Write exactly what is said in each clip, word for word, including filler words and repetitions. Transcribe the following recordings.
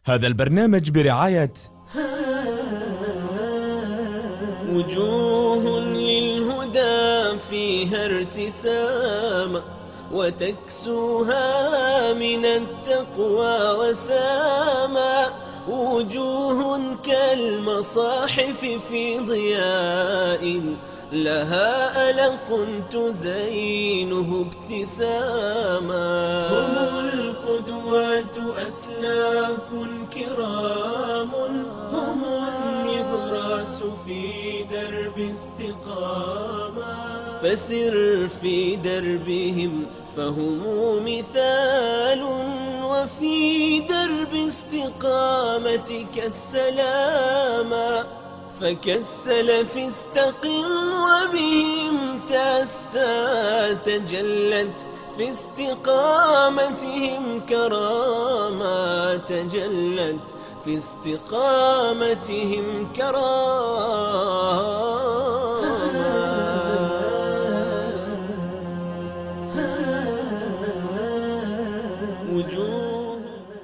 هذا البرنامج برعاية وجوه للهدى فيها ارتسام، وتكسوها من التقوى وساما. وجوه كالمصاحف في ضياء، لها ألق تزينه ابتساما. هم القدوات أسلاف كرام، هم النبراس في درب استقامة. فسر في دربهم فهم مثال، وفي درب استقامتك السلام. فكالسلف استقم وبهم تأسى، تجلت في استقامتهم كراما. تجلت في استقامتهم كراما. وجوه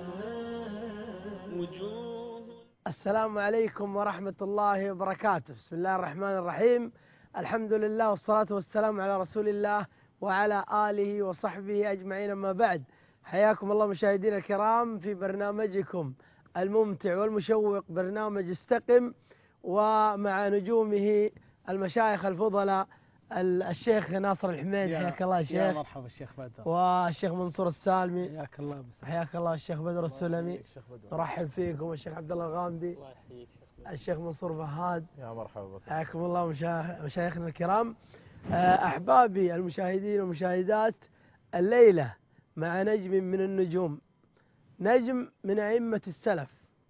وجوه. السلام عليكم ورحمة الله وبركاته. بسم الله الرحمن الرحيم. الحمد لله والصلاة والسلام على رسول الله وعلى آله وصحبه أجمعين، أما بعد. حياكم الله مشاهدينا الكرام في برنامجكم الممتع والمشوق برنامج استقم، ومع نجومه المشايخ الفضلاء الشيخ ناصر الحميد، حياك الله يا شيخ. يا مرحبا الشيخ بدر. والشيخ منصور السالمي، حياك الله بس. حياك الله الشيخ بدر السلمي. نرحب فيكم الشيخ عبد الله الغامدي، الشيخ منصور بهاد. يا مرحبا بك. حياكم الله مشايخنا الكرام. أحبابي المشاهدين والمشاهدات، الليلة مع نجم من النجوم، نجم من أئمة السلف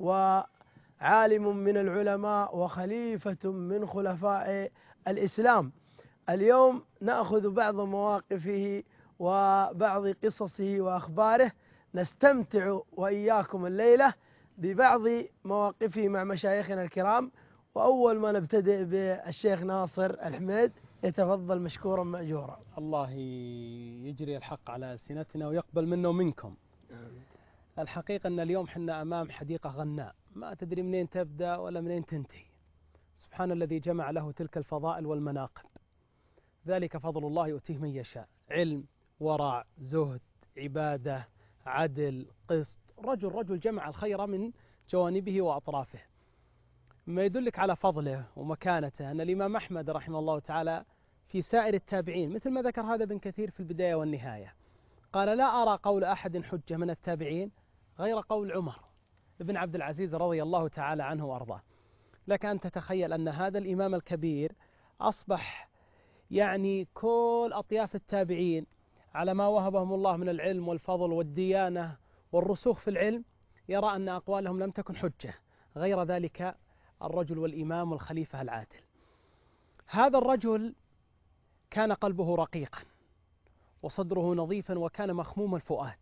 وعالم من العلماء وخليفة من خلفاء الإسلام. اليوم نأخذ بعض مواقفه وبعض قصصه وأخباره، نستمتع وإياكم الليلة ببعض مواقفه مع مشايخنا الكرام. وأول ما نبتدئ بالشيخ ناصر الحميد، يتفضل مشكورا مأجورا. الله يجري الحق على ألسنتنا ويقبل منا ومنكم. الحقيقة أن اليوم حنا أمام حديقة غناء، ما تدري منين تبدأ ولا منين تنتهي. سبحان الذي جمع له تلك الفضائل والمناقب، ذلك فضل الله يؤتيه من يشاء. علم، ورع، زهد، عبادة، عدل، قسط. رجل رجل جمع الخير من جوانبه وأطرافه. ما يدلك على فضله ومكانته أن الإمام أحمد رحمه الله تعالى في سائر التابعين، مثل ما ذكر هذا ابن كثير في البداية والنهاية، قال: لا أرى قول أحد حجة من التابعين غير قول عمر بن عبد العزيز رضي الله تعالى عنه وأرضاه. لك أن تتخيل أن هذا الإمام الكبير أصبح يعني كل أطياف التابعين على ما وهبهم الله من العلم والفضل والديانة والرسوخ في العلم، يرى أن أقوالهم لم تكن حجة غير ذلك الرجل والإمام والخليفة العادل. هذا الرجل كان قلبه رقيقا وصدره نظيفا وكان مخموم الفؤاد.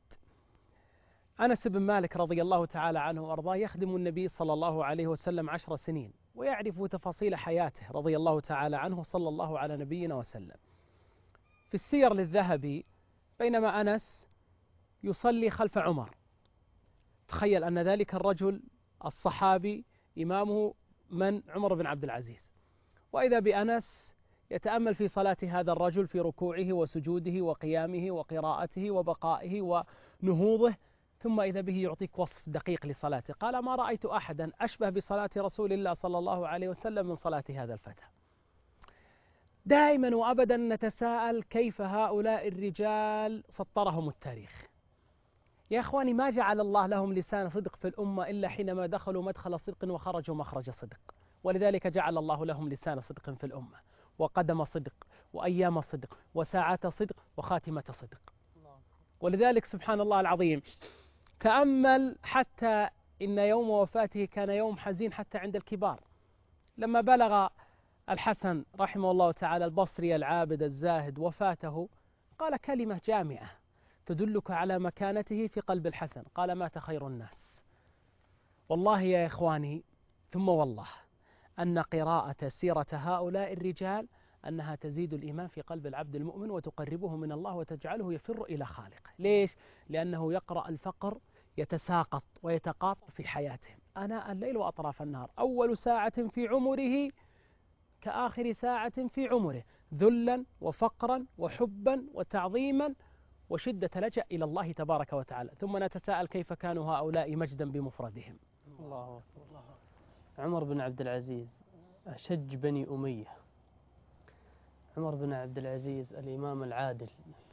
أنس بن مالك رضي الله تعالى عنه وأرضاه يخدم النبي صلى الله عليه وسلم عشر سنين، ويعرف تفاصيل حياته رضي الله تعالى عنه صلى الله على نبينا وسلم. في السير للذهبي، بينما أنس يصلي خلف عمر، تخيل أن ذلك الرجل الصحابي إمامه من؟ عمر بن عبد العزيز. وإذا بأنس يتأمل في صلاة هذا الرجل، في ركوعه وسجوده وقيامه وقراءته وبقائه ونهوضه، ثم إذا به يعطيك وصف دقيق لصلاته. قال: ما رأيت أحدا أشبه بصلاة رسول الله صلى الله عليه وسلم من صلاة هذا الفتى. دائما وأبدا نتساءل كيف هؤلاء الرجال سطرهم التاريخ. يا أخواني، ما جعل الله لهم لسان صدق في الأمة إلا حينما دخلوا مدخل صدق وخرجوا مخرج صدق، ولذلك جعل الله لهم لسان صدق في الأمة، وقدم صدق، وأيام صدق، وساعات صدق، وخاتمة صدق. ولذلك سبحان الله العظيم، تأمل حتى إن يوم وفاته كان يوم حزين حتى عند الكبار. لما بلغ الحسن رحمه الله تعالى البصري العابد الزاهد وفاته، قال كلمة جامعة تدلك على مكانته في قلب الحسن. قال: مات خير الناس. والله يا إخواني ثم والله أن قراءة سيرة هؤلاء الرجال أنها تزيد الإيمان في قلب العبد المؤمن وتقربه من الله وتجعله يفر إلى خالقه. ليش؟ لأنه يقرأ الفقر يتساقط ويتقاطع في حياتهم آناء الليل وأطراف النهار، أول ساعة في عمره كآخر ساعة في عمره، ذلا وفقرا وحبا وتعظيما وشدة لجأ إلى الله تبارك وتعالى. ثم نتساءل كيف كانوا هؤلاء مجدا بمفردهم. الله أكبر. عمر بن عبد العزيز أشج بني أمية، عمر بن عبد العزيز الإمام العادل،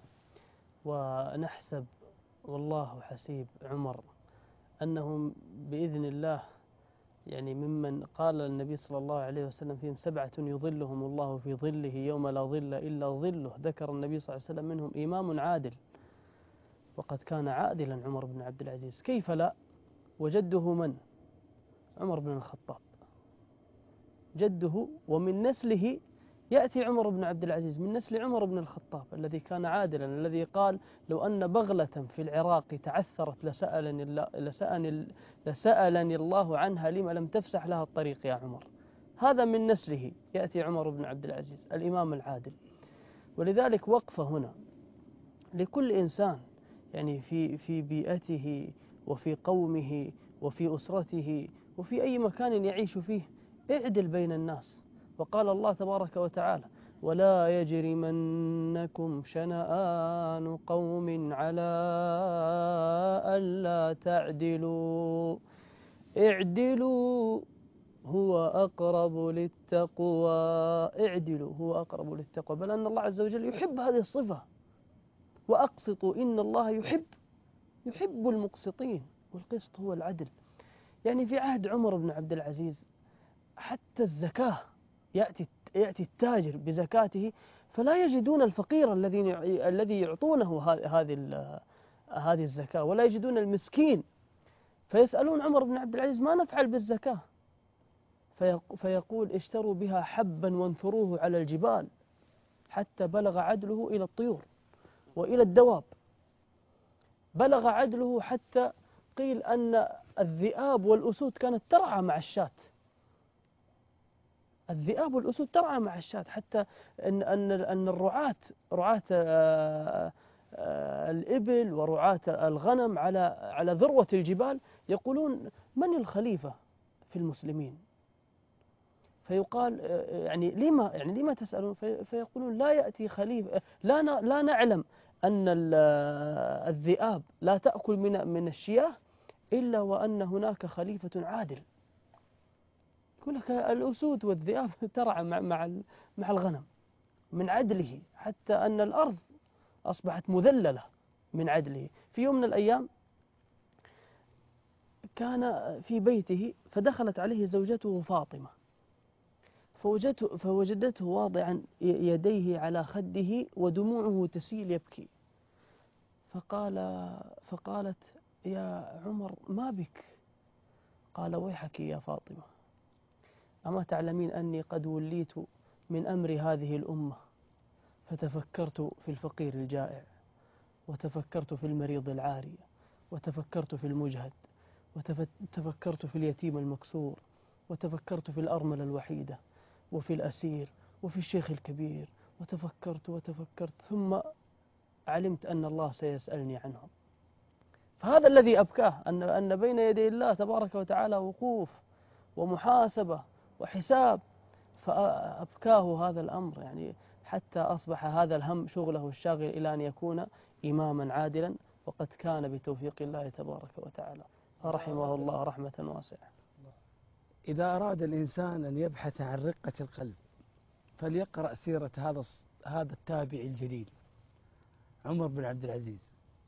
ونحسب والله حسيب عمر أنهم بإذن الله يعني ممن قال النبي صلى الله عليه وسلم فيهم سبعة يظلهم الله في ظله يوم لا ظل إلا ظله، ذكر النبي صلى الله عليه وسلم منهم إمام عادل، وقد كان عادلا عمر بن عبد العزيز، كيف لا؟ وجده من؟ عمر بن الخطاب، جده، ومن نسله يأتي عمر بن عبد العزيز، من نسل عمر بن الخطاب الذي كان عادلا، الذي قال لو أن بغلة في العراق تعثرت لسألني الله, لسألني, لسألني الله عنها لما لم تفسح لها الطريق يا عمر. هذا من نسله يأتي عمر بن عبد العزيز الإمام العادل. ولذلك وقفة هنا لكل إنسان يعني في في بيئته وفي قومه وفي أسرته وفي أي مكان يعيش فيه، اعدل بين الناس. وقال الله تبارك وتعالى ولا يجرمنكم شنآن قوم على ألا تعدلوا اعدلوا هو أقرب للتقوى، اعدلوا هو أقرب للتقوى، بل أن الله عز وجل يحب هذه الصفة، وأقسطوا إن الله يحب يحب المقسطين، والقسط هو العدل. يعني في عهد عمر بن عبد العزيز حتى الزكاة يأتي يأتي التاجر بزكاته فلا يجدون الفقير الذي الذي يعطونه هذه هذه الزكاة، ولا يجدون المسكين، فيسألون عمر بن عبد العزيز ما نفعل بالزكاة؟ فيقول اشتروا بها حبا وانثروه على الجبال حتى بلغ عدله إلى الطيور وإلى الدواب، بلغ عدله حتى قيل أن الذئاب والأسود كانت ترعى مع الشاة، الذئاب والأسود ترعى مع الشاة، حتى أن أن أن الرعاة رعاة الإبل ورعاة الغنم على على ذروة الجبال يقولون من الخليفة في المسلمين؟ فيقال يعني لما يعني لما تسألون؟ فيقولون لا يأتي خليفة، لا لا نعلم أن الذئاب لا تأكل من من الشياه إلا وأن هناك خليفة عادل. يقول لك الأسود والذئاب ترعى مع مع مع الغنم من عدله، حتى أن الأرض أصبحت مذللة من عدله. في يوم من الأيام كان في بيته فدخلت عليه زوجته فاطمة، فوجدته, فوجدته واضعا يديه على خده ودموعه تسيل يبكي، فقال فقالت يا عمر ما بك؟ قال ويحك يا فاطمة، أما تعلمين أني قد وليت من أمر هذه الأمة، فتفكرت في الفقير الجائع، وتفكرت في المريض العاري، وتفكرت في المجهد، وتفكرت في اليتيم المكسور، وتفكرت في الأرملة الوحيدة، وفي الأسير، وفي الشيخ الكبير، وتفكرت وتفكرت ثم علمت أن الله سيسألني عنهم. فهذا الذي أبكاه أن أن بين يدي الله تبارك وتعالى وقوف ومحاسبة وحساب، فأبكاه هذا الأمر، يعني حتى أصبح هذا الهم شغله الشاغل إلى أن يكون إماما عادلا، وقد كان بتوفيق الله تبارك وتعالى، فرحمه الله رحمة واسعة. إذا أراد الإنسان أن يبحث عن رقة القلب فليقرأ سيرة هذا هذا التابعي الجليل عمر بن عبد العزيز.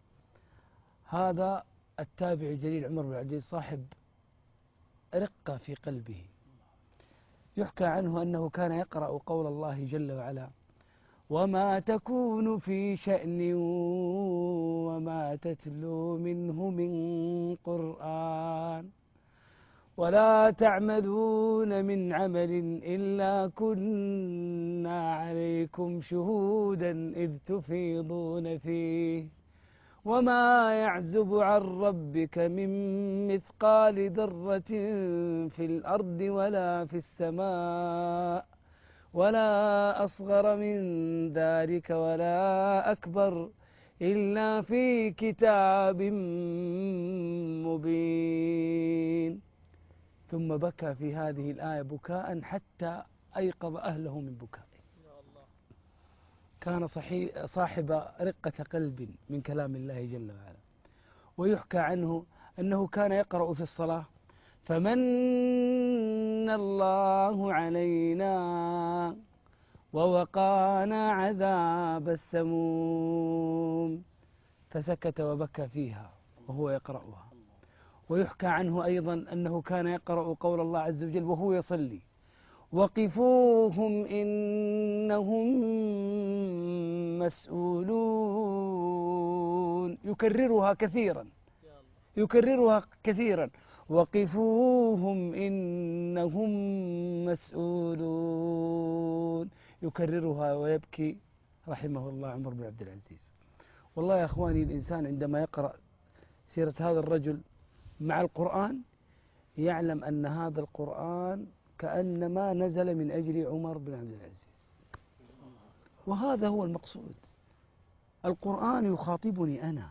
هذا التابعي الجليل عمر بن عبد العزيز صاحب رقة في قلبه. يحكى عنه أنه كان يقرأ قول الله جل وعلا وما تكون في شأن وما تتلو منه من قرآن ولا تعملون من عمل إلا كنا عليكم شهودا إذ تفيضون فيه وما يعزب عن ربك من مثقال ذرة في الأرض ولا في السماء ولا أصغر من ذلك ولا أكبر إلا في كتاب مبين. ثم بكى في هذه الآية بكاء حتى أيقظ أهله من بكائه. كان صاحب رقة قلب من كلام الله جل وعلا. ويحكى عنه أنه كان يقرأ في الصلاة: فمن الله علينا ووقانا عذاب السموم، فسكت وبكى فيها وهو يقرأها. ويحكى عنه أيضا أنه كان يقرأ قول الله عز وجل وهو يصلي: وقفوهم إنهم مسؤولون، يكررها كثيرا يكررها كثيرا وقفوهم إنهم مسؤولون، يكررها ويبكي رحمه الله عمر بن عبد العزيز. والله يا أخواني، الإنسان عندما يقرأ سيرة هذا الرجل مع القرآن يعلم أن هذا القرآن كأنما نزل من أجل عمر بن عبد العزيز. وهذا هو المقصود. القرآن يخاطبني أنا،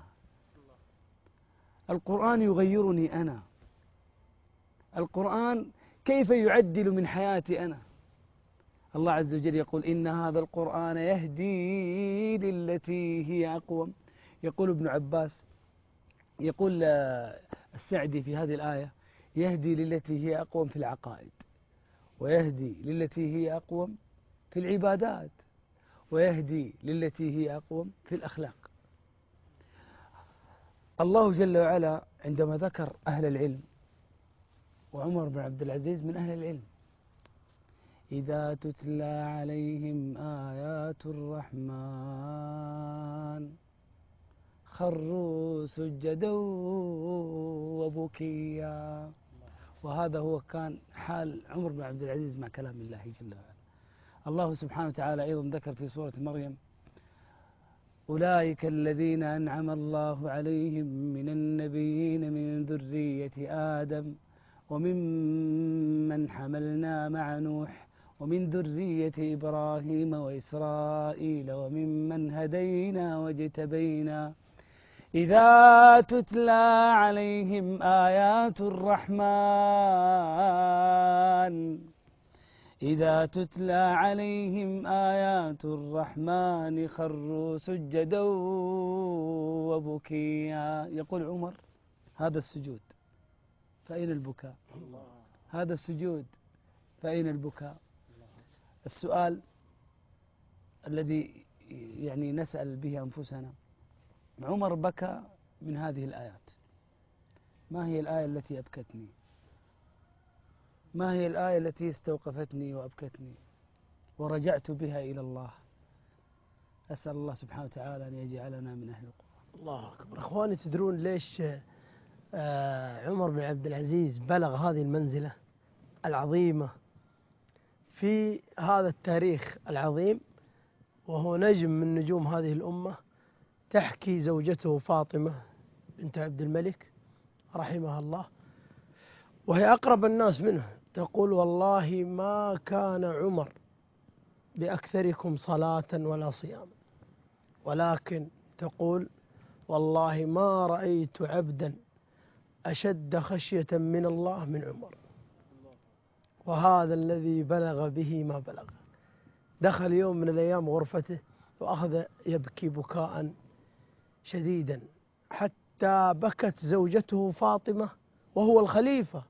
القرآن يغيرني أنا، القرآن كيف يعدل من حياتي أنا. الله عز وجل يقول: إن هذا القرآن يهدي للتي هي أقوم. يقول ابن عباس، يقول السعدي في هذه الآية: يهدي للتي هي أقوم في العقائد، ويهدي للتي هي أقوم في العبادات، ويهدي للتي هي أقوم في الأخلاق. الله جل وعلا عندما ذكر أهل العلم، وعمر بن عبد العزيز من أهل العلم: إذا تتلى عليهم آيات الرحمن خروا سجدا وبكيا. وهذا هو كان حال عمر بن عبد العزيز مع كلام الله جل وعلا. الله سبحانه وتعالى أيضا ذكر في سورة مريم: أولئك الذين أنعم الله عليهم من النبيين من ذرية آدم وممن حملنا مع نوح ومن ذرية إبراهيم وإسرائيل وممن هدينا واجتبينا إذا تتلى عليهم آيات الرحمن إذا تتلى عليهم آيات الرحمن خروا سجدا وبكيا. يقول عمر: هذا السجود فأين البكاء؟ هذا السجود فأين البكاء؟ السؤال الذي يعني نسأل به أنفسنا: عمر بكى من هذه الآيات. ما هي الآية التي أبكتني؟ ما هي الآية التي استوقفتني وأبكتني ورجعت بها إلى الله؟ أسأل الله سبحانه وتعالى أن يجعلنا من أهل القرآن. الله أكبر. أخواني، تدرون ليش آه عمر بن عبد العزيز بلغ هذه المنزلة العظيمة في هذا التاريخ العظيم، وهو نجم من نجوم هذه الأمة؟ تحكي زوجته فاطمة بنت عبد الملك رحمها الله، وهي أقرب الناس منه، تقول: والله ما كان عمر بأكثركم صلاة ولا صياما، ولكن تقول: والله ما رأيت عبدا أشد خشية من الله من عمر. وهذا الذي بلغ به ما بلغ. دخل يوم من الأيام غرفته وأخذ يبكي بكاء شديدا حتى بكت زوجته فاطمة وهو الخليفة.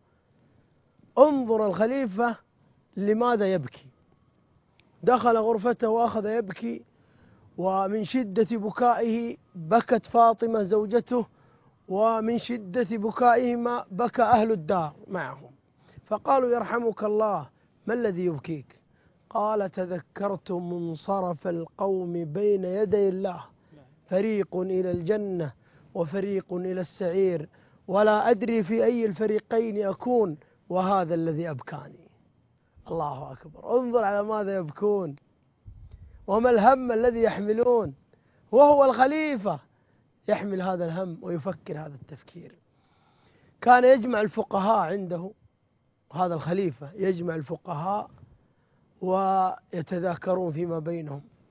انظر الخليفة لماذا يبكي. دخل غرفته وأخذ يبكي، ومن شدة بكائه بكت فاطمة زوجته، ومن شدة بكائهما بكى أهل الدار معهم. فقالوا: يرحمك الله، ما الذي يبكيك؟ قال: تذكرت منصرف القوم بين يدي الله، فريق إلى الجنة وفريق إلى السعير، ولا أدري في أي الفريقين أكون، وهذا الذي أبكاني. الله أكبر. انظر على ماذا يبكون وما الهم الذي يحملون، وهو الخليفة يحمل هذا الهم ويفكر هذا التفكير. كان يجمع الفقهاء عنده، هذا الخليفة يجمع الفقهاء ويتذاكرون فيما بينهم،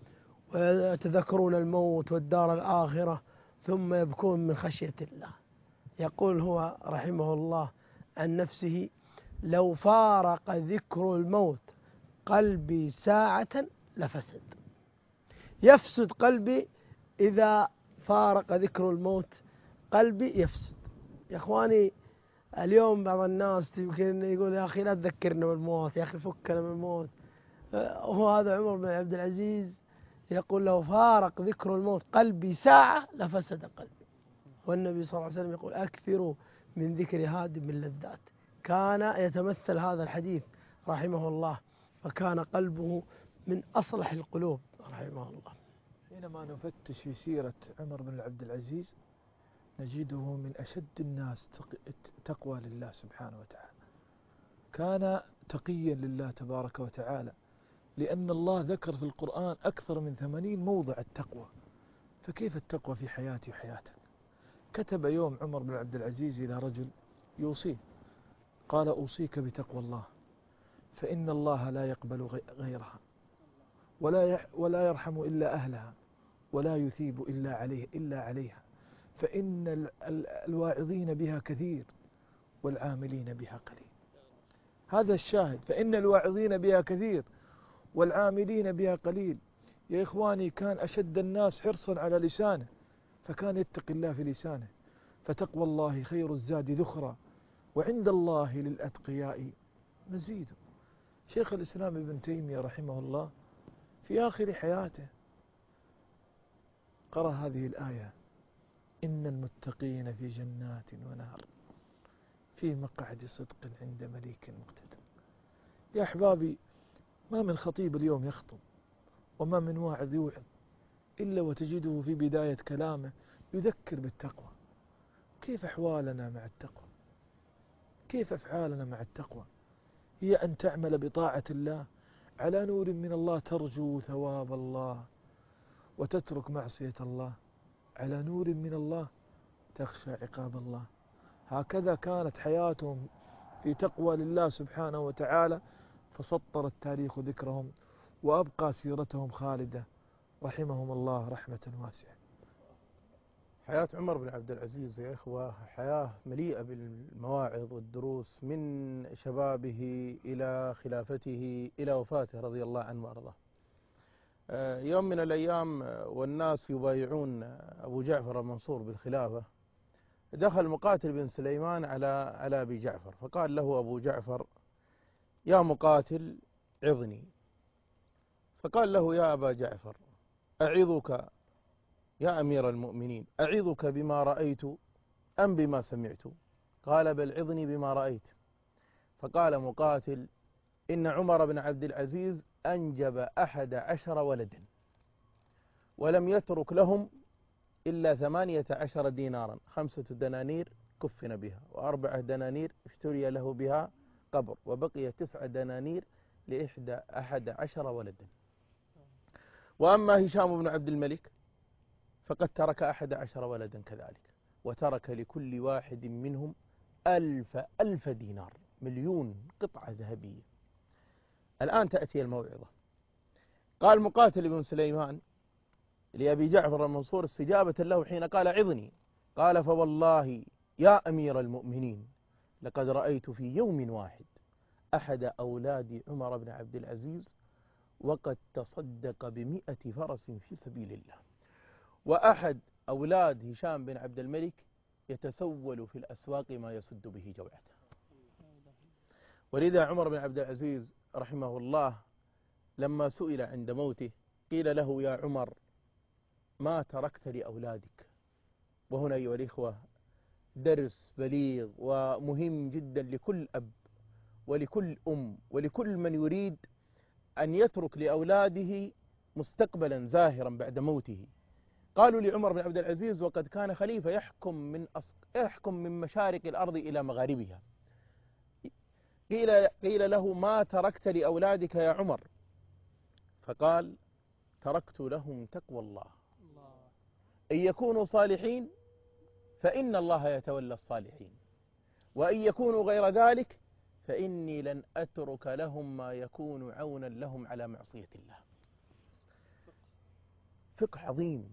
ويتذكرون الموت والدار الآخرة ثم يبكون من خشية الله. يقول هو رحمه الله عن نفسه: لو فارق ذكر الموت قلبي ساعة لفسد. يفسد قلبي إذا فارق ذكر الموت قلبي يفسد. يا إخواني، اليوم بعض الناس يمكن يقول: يا أخي لا تذكرنا بالموت، يا أخي فكنا من الموت. هو هذا عمر بن عبد العزيز يقول: لو فارق ذكر الموت قلبي ساعة لفسد قلبي. والنبي صلى الله عليه وسلم يقول: أكثروا من ذكر هادم اللذات. كان يتمثل هذا الحديث رحمه الله، فكان قلبه من أصلح القلوب رحمه الله. حينما نفتش في سيرة عمر بن عبد العزيز نجده من أشد الناس تقوى لله سبحانه وتعالى. كان تقيا لله تبارك وتعالى، لأن الله ذكر في القرآن أكثر من ثمانين موضع التقوى. فكيف التقوى في حياتي وحياتك؟ كتب يوم عمر بن عبد العزيز إلى رجل يوصيه، قال: أوصيك بتقوى الله، فإن الله لا يقبل غيرها، ولا ولا يرحم إلا أهلها، ولا يثيب إلا عليه إلا عليها، فإن الواعظين بها كثير والعاملين بها قليل. هذا الشاهد، فإن الواعظين بها كثير والعاملين بها قليل. يا إخواني، كان أشد الناس حرصا على لسانه، فكان يتقي الله في لسانه. فتقوى الله خير الزاد ذخرا، وعند الله للأتقياء مزيد. شيخ الإسلام ابن تيمية رحمه الله في آخر حياته قرأ هذه الآية: إن المتقين في جنات ونهر في مقعد صدق عند مليك مقتدر. يا أحبابي، ما من خطيب اليوم يخطب وما من واعظ يوعظ إلا وتجده في بداية كلامه يذكر بالتقوى. كيف أحوالنا مع التقوى؟ كيف أفعالنا مع التقوى؟ هي أن تعمل بطاعة الله على نور من الله ترجو ثواب الله، وتترك معصية الله على نور من الله تخشى عقاب الله. هكذا كانت حياتهم في تقوى لله سبحانه وتعالى، فسطر التاريخ ذكرهم وأبقى سيرتهم خالدة رحمهم الله رحمة واسعة. حياة عمر بن عبد العزيز يا إخوة حياة مليئة بالمواعظ والدروس، من شبابه إلى خلافته إلى وفاته رضي الله عنه وأرضاه. يوم من الأيام والناس يبايعون أبو جعفر المنصور بالخلافة، دخل مقاتل بن سليمان على على أبي جعفر، فقال له أبو جعفر: يا مقاتل عظني. فقال له: يا أبا جعفر، أعظك يا أمير المؤمنين، أعظك بما رأيت أم بما سمعت؟ قال: بل عظني بما رأيت. فقال مقاتل: إن عمر بن عبد العزيز أنجب أحد عشر ولدا ولم يترك لهم إلا ثمانية عشر دينارا، خمسة دنانير كفن بها، وأربعة دنانير اشتري له بها قبر، وبقي تسع دنانير لإحدى أحد عشر ولدا. وأما هشام بن عبد الملك فقد ترك أحد عشر ولدا كذلك، وترك لكل واحد منهم ألف ألف دينار، مليون قطعة ذهبية. الآن تأتي الموعظة. قال مقاتل بن سليمان لأبي جعفر المنصور استجابة له حين قال: عظني. قال: فوالله يا أمير المؤمنين لقد رأيت في يوم واحد أحد أولاد عمر بن عبد العزيز وقد تصدق بمئة فرس في سبيل الله، وأحد أولاد هشام بن عبد الملك يتسول في الأسواق ما يسد به جوعته. ولذا عمر بن عبد العزيز رحمه الله لما سئل عند موته قيل له: يا عمر، ما تركت لأولادك؟ وهنا أيها الإخوة درس بليغ ومهم جدا لكل أب ولكل أم ولكل من يريد أن يترك لأولاده مستقبلا زاهرا بعد موته. قالوا لعمر بن عبد العزيز وقد كان خليفة يحكم من أص... يحكم من مشارق الأرض إلى مغاربها، قيل قيل له: ما تركت لأولادك يا عمر؟ فقال: تركت لهم تقوى الله، إن يكونوا صالحين فإن الله يتولى الصالحين، وإن يكونوا غير ذلك فإني لن أترك لهم ما يكون عونا لهم على معصية الله. فقه عظيم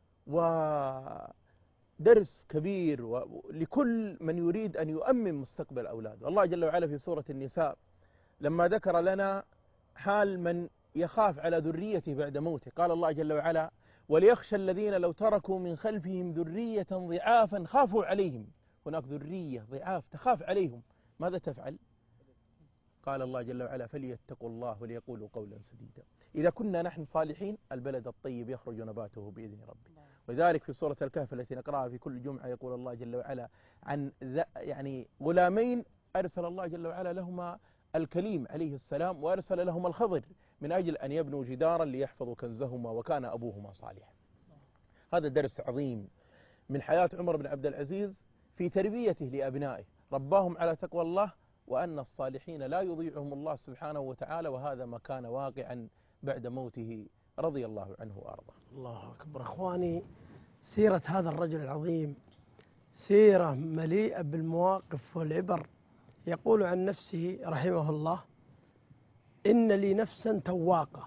ودرس كبير لكل من يريد أن يؤمن مستقبل أولاده. الله جل وعلا في سورة النساء لما ذكر لنا حال من يخاف على ذريته بعد موته قال الله جل وعلا: وليخشى الذين لو تركوا من خلفهم ذرية ضعافا خافوا عليهم. هناك ذرية ضعاف تخاف عليهم، ماذا تفعل؟ قال الله جل وعلا: فليتقوا الله وليقولوا قولا سديدا. إذا كنا نحن صالحين البلد الطيب يخرج نباته بإذن ربه. ولذلك في سورة الكهف التي نقرأها في كل جمعة يقول الله جل وعلا عن يعني غلامين أرسل الله جل وعلا لهما الكليم عليه السلام، وأرسل لهما الخضر من أجل أن يبنوا جدارا ليحفظوا كنزهما وكان أبوهما صالحا. هذا درس عظيم من حياة عمر بن عبد العزيز في تربيته لأبنائه، رباهم على تقوى الله وأن الصالحين لا يضيعهم الله سبحانه وتعالى، وهذا ما كان واقعا بعد موته رضي الله عنه وأرضاه. الله أكبر. أخواني، سيرة هذا الرجل العظيم سيرة مليئة بالمواقف والعبر. يقول عن نفسه رحمه الله: إن لي نفسا تواقة،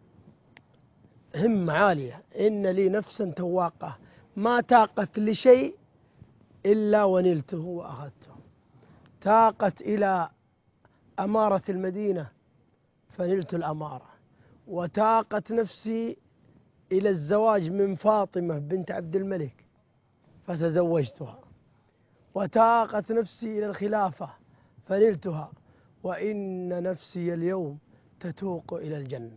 همة عالية، إن لي نفسا تواقة ما تاقت لشيء إلا ونلته وأخذته. تاقت إلى أمارة المدينة فنلت الأمارة، وتاقت نفسي إلى الزواج من فاطمة بنت عبد الملك فتزوجتها، وتاقت نفسي إلى الخلافة فنلتها، وإن نفسي اليوم تتوق إلى الجنة،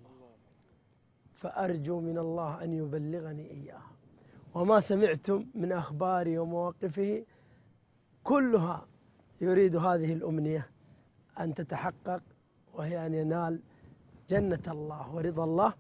فأرجو من الله أن يبلغني إياها. وما سمعتم من أخباره ومواقفه كلها يريد هذه الأمنية أن تتحقق، وهي أن ينال جنة الله ورضا الله.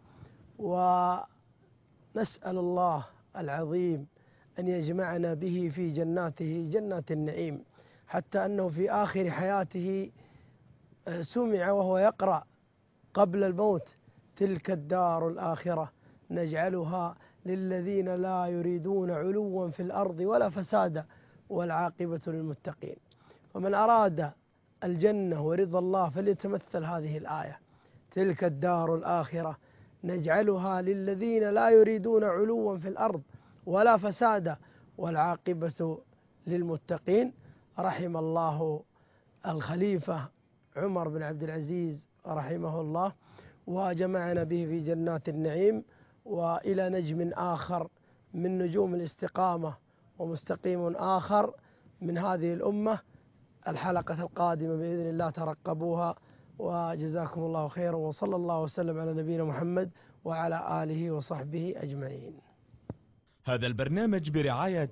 ونسأل الله العظيم أن يجمعنا به في جناته جنات النعيم، حتى أنه في آخر حياته سمع وهو يقرأ قبل الموت: تلك الدار الآخرة نجعلها للذين لا يريدون علوا في الأرض ولا فسادا والعاقبة للمتقين. ومن أراد الجنة ورضا الله فليتمثل هذه الآية: تلك الدار الآخرة نجعلها للذين لا يريدون علوا في الأرض ولا فسادا والعاقبة للمتقين. رحم الله الخليفة عمر بن عبد العزيز رحمه الله، وجمعنا به في جنات النعيم. وإلى نجم آخر من نجوم الاستقامة ومستقيم آخر من هذه الأمة الحلقة القادمة بإذن الله، ترقبوها. وجزاكم الله خيرا، وصلى الله وسلم على نبينا محمد وعلى آله وصحبه أجمعين. هذا البرنامج برعاية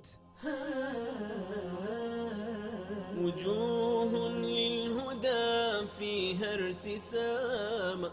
وجوه للهدى فيها ارتسام،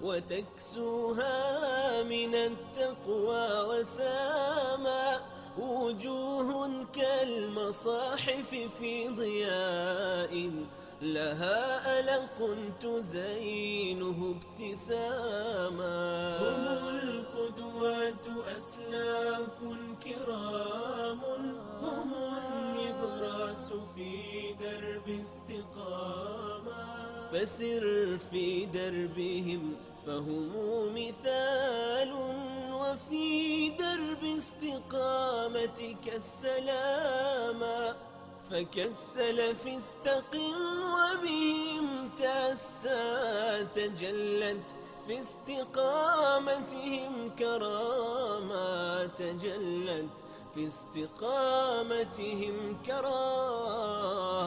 وتكسوها من التقوى وساما، وجوه كالمصاحف في ضياء لها ألق تزينه ابتساما. هم القدوات أسلاف كرام، هم النبراس في درب استقامة، فسر في دربهم فهم مثال، وفي درب استقامتك السلامة. فكالسلف استقم وبهم تأسى، تجلت في استقامتهم كراما، تجلت في استقامتهم كراما.